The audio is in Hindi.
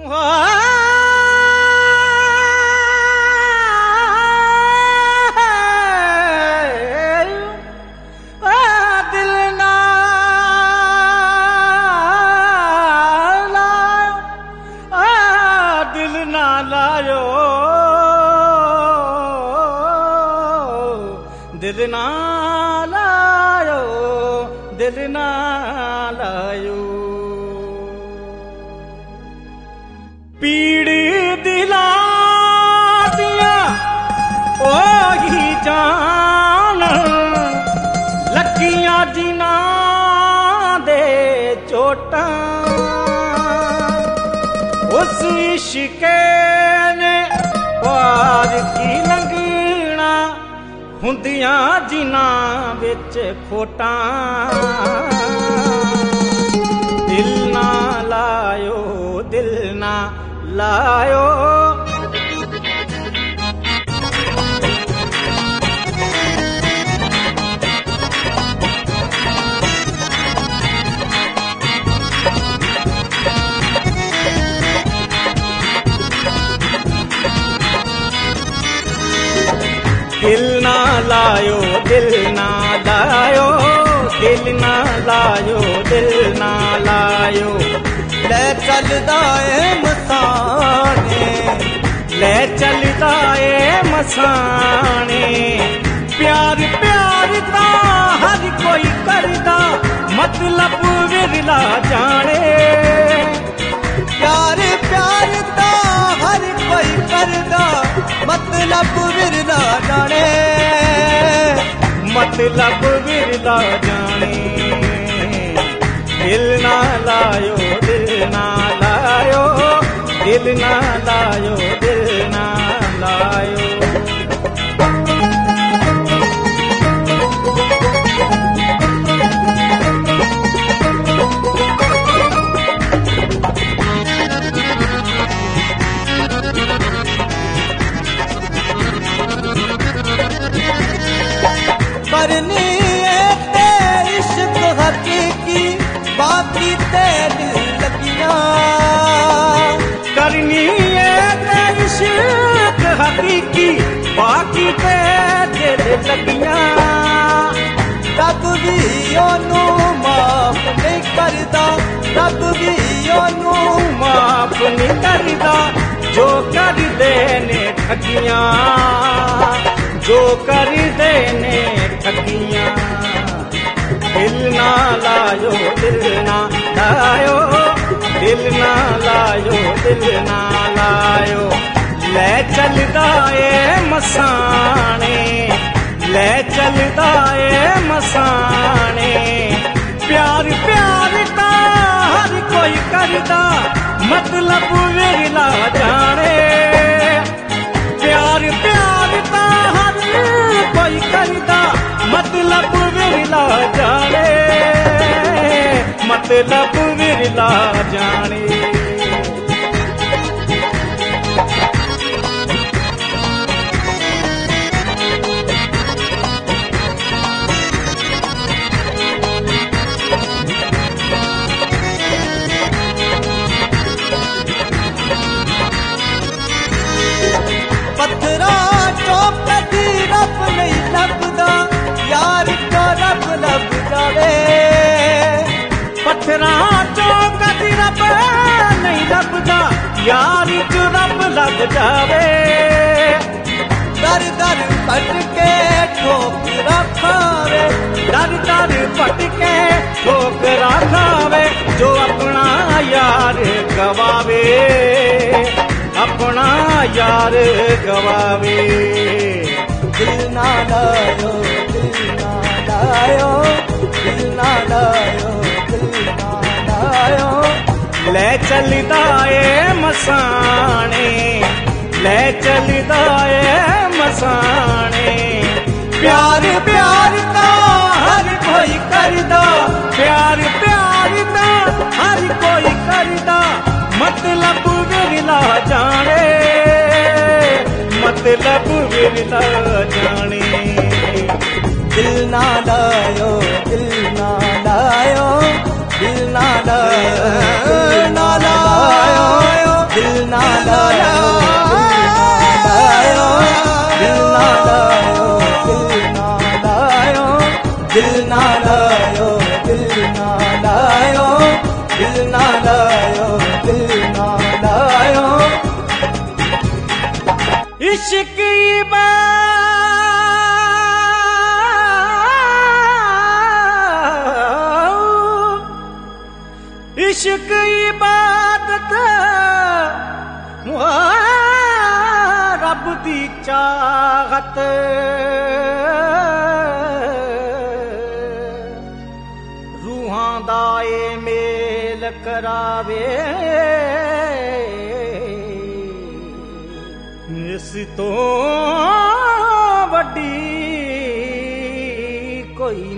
दिल ना लायो, दिल ना लायो। पीड़ दिला दिया ओही जान, लगियां जिना दे चोटां, उस इश्क ने पार की लंघना, हुंदियां जिना विच खोटां। दिल ना लायो, दिल ना लायो। दिल ना लायो, दिल ना लायो, दिल ना लायो, दिल ना लायो। ले चलदा ए मसाने, ले चलदा ए मसाने, प्यार प्यार दा हर कोई करदा, मतलब विरला जाने। प्यार प्यार दा हर कोई करदा, मतलब विरला जाने, मतलब विरला जाने। दिल ना लायो, दिल ना लायो, दिल ना लायो, दिल ना लायो। करनी है इश्क हकीकी, बाकी तेरी लगियां। करनी है इश्क हकीकी, बाकी तेरे लगियां। रब भी ओनू माफ नहीं करदा, रब भी ओनू माफ नहीं करदा, जो कर देने ठगियां, जो कर देने ठगियां। दिल ना लायो, दिल ना लायो, दिल ना लायो, दिल ना लायो। ले चलदा ए मसाने, ले चलदा ए मसाने, प्यार प्यार दा हर कोई करदा, मतलब विरला जाने। प्यार प्यार दा हर कोई करदा, मतलब विरला जाने, मतलब विरला जाने। पत्थरा चो कदी रब नहीं लभदा, यार को रब लब जावे। पत्थरा चो कदी रब नहीं लभदा, यार जो रब लग जावे। दर दर भटके ठोकरा खावे, दर दर भटके ठोकरा खावे, जो अपना यार गवावे, अपना यार गवावे। दिल ना लायो, दिल ना लायो, दिल ना लायो, दिल ना लायो। ले चलदा ए मसाने, ले चलदा ए मसाने, प्यार प्यार दा हर कोई करदा, प्यार प्यार दा हर कोई करदा, मतलब विरला जाने, मतलब विरला जाने। दिल ना लायो, दिल ना लायो, दिल ना लायो, दिल ना लायो, दिल इबादत रब दी चाहत रूहां दा ए मेल करावे इस तो वड्डी कोई